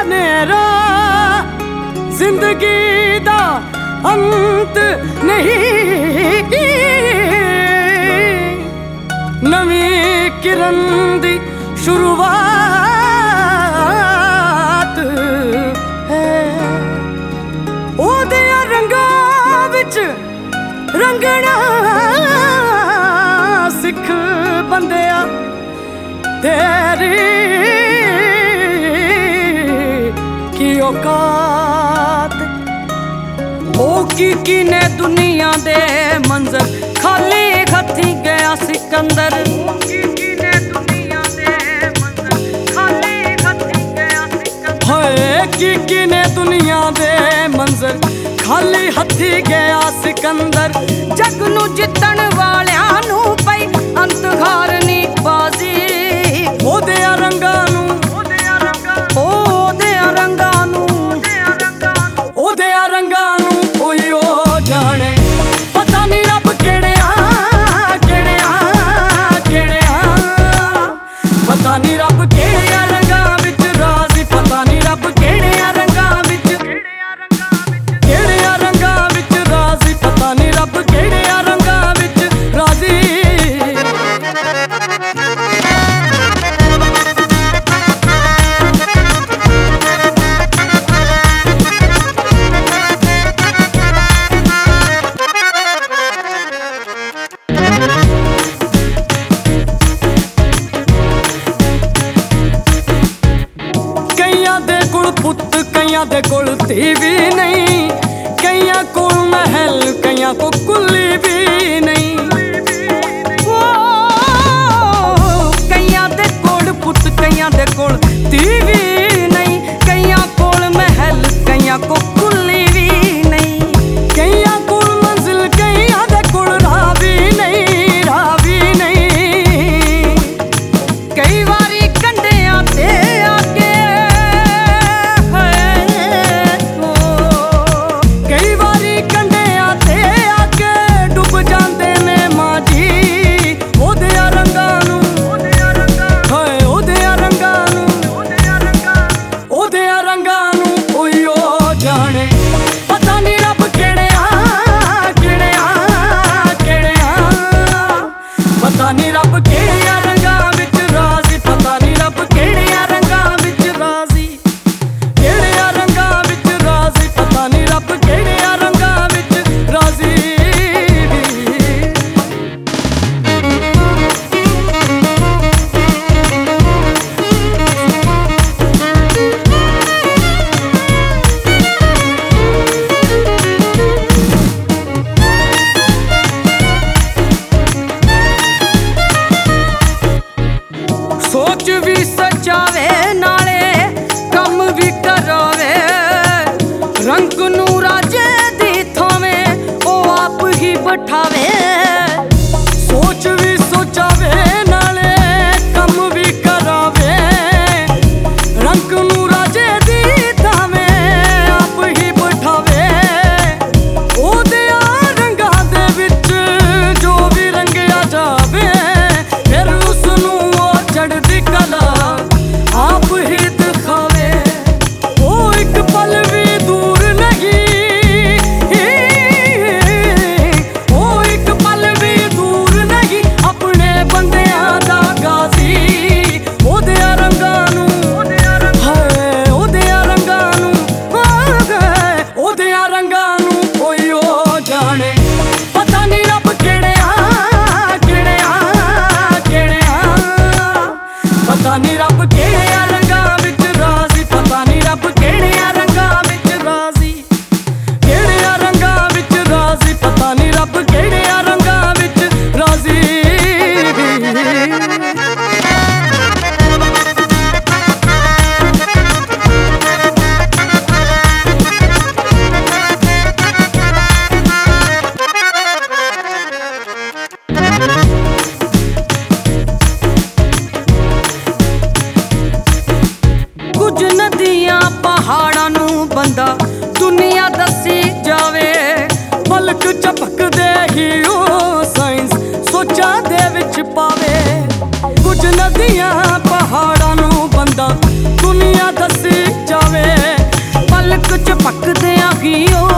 नेरा जिंदगी दा अंत नहीं, नवी किरण दी शुरुआत है। ओदे रंगां विच रंगना सिख बंदिया, तेरी की औकात। ओ की ने दुनिया दे मंजर खाली हथी गया सिकंदर। की ने दुनिया दे मंजर खाली हथी गया सिकंदर। जग नू जितण वालियां नू पई अंत हारनी बाजी। ओदे रंगां नू ओही ओ जाने, पता नहीं रब केड़िया पता नहीं रब केड़िया रंगां विच राज़ी। पता नहीं रब केड़िया रंगां विच राज़ी। पता नहीं रब केड़िया रंगां विच राज़ी। पुत कईयां दे कोल धी भी नहीं, कईयां कोल महल कईयां को कुल्ली भी नहीं। कईयां दे कोल पुत कईयां दे कोल धी भी नहीं, कईयां कोल महल कईयां को कुल्ली भी नहीं। कईयां कोल मंजिल कईयां दे कोल राह भी नहीं। कई बारी कंढियां ते आके पता नहीं रब केड़िया रंगां विच राज़ी। पता नहीं रब केड़िया रंगां विच राज़ी। केड़िया रंगां विच राज़ी। पता नहीं रब केड़िया रंगां विच राज़ी। सोच भी सजावे नाले कम भी करावे, रंग नू राजे दी थावें ओ आप ही बैठावे। सोच भी सोचावे नाले कम भी करावे, रंग नू राजे दी थावें आप ही बैठावे। ओदे रंगां दे विच जो भी रंगिया जावे, फिर उसनू चढ़दी कला आप ही दिखावे। ओ एक पल भी दूर नहीं, ओ एक पल भी दूर नहीं अपने बंदियां दा गाजी। ओदे रंगां नू ओही ओ जाने, पता नहीं रब केड़िया पता नहीं रब केड़िया रंगां विच राज़ी। पता नहीं रब केड़िया रंगां विच राज़ी। केड़िया रंगां विच राज़ी। पता नहीं रब केड़िया रंगां विच राज़ी। पहाड़ां नू बंदा दुनिया दसी जावे, पलक झपकदे ही ओ साइंस सोचा दे विच पावे। कुछ नदियां पहाड़ां नू बंदा दुनिया दसी जावे, ਵੇ। ਪਲਕ ਝਪਕਦਿਆਂ ਹੀ ਉਹ